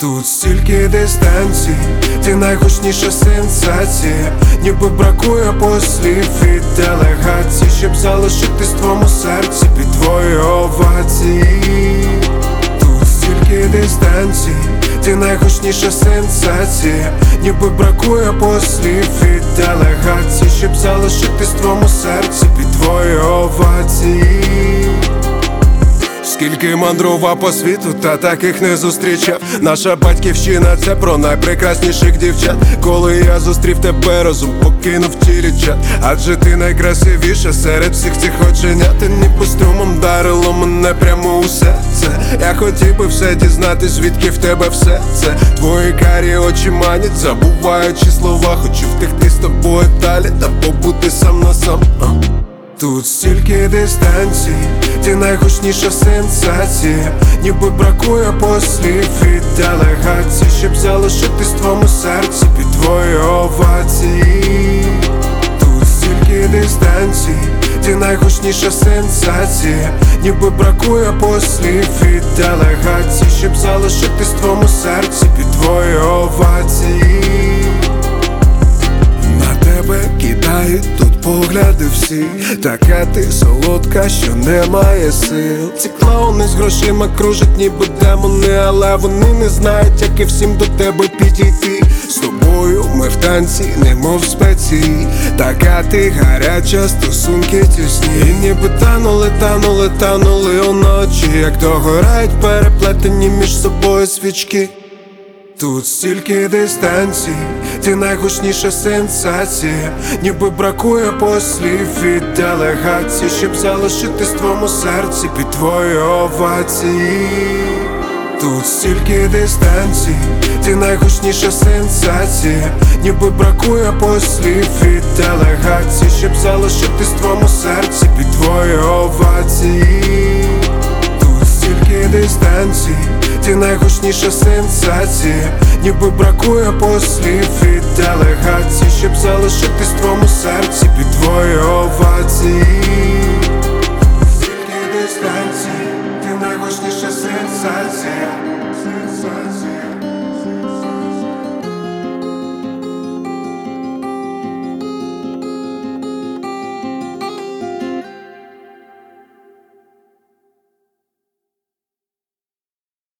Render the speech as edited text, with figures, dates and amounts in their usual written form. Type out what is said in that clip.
Тут стільки дистанцій, ти найгучніша сенсація, ніби бракує послів і делегацій, щоб залишитись в твоєму серці під твої овації. Тут стільки дистанцій, ти найгучніша сенсація, ніби бракує послів і делегацій, щоб залишитись в твоєму серці під твої овації. Скільки мандрував по світу, та таких не зустрічав. Наша батьківщина — це про найпрекрасніших дівчат. Коли я зустрів тебе, розум покинув тілі чат. Адже ти найкрасивіша серед всіх цих оченят. Ти ніби струмом дарило мене прямо у серце. Я хотів би все дізнати, звідки в тебе все це. Твої карі очі манять, забуваючи слова. Хочу втекти з тобою далі та побути сам на сам. Тут стільки дистанцій, ти найгучніша сенсація, ніби бракує послів і делегацій, щоб залишитись в твоєму серці під твої овації. Тут стільки дистанцій, ти найгучніша сенсація, ніби бракує послів і делегацій, щоб залишитись в твоєму серці під твої овації. Кидають тут погляди всі, така ти солодка, що немає сил. Ці клоуни з грошима кружать ніби демони, але вони не знають, як і всім до тебе підійти. З тобою ми в танці, немов спеції, така ти гаряча, стосунки тісні. І ніби танули уночі, як догорають переплетені між собою свічки. Тут стільки дистанцій, ти найгучніша сенсація, ніби бракує послів і делегацій, щоб залишитись в твоєму серці під твої овації. Тут стільки дистанцій, ти найгучніша сенсація, ніби бракує послів і делегацій, щоб залишитись в твоєму серці під твої овації. Тут стільки дистанцій, ти найгучніша сенсація, ніби бракує послів і делегацій, щоб залишитись в твоєму серці під твої овації. Стільки дистанцій, ти найгучніша сенсація,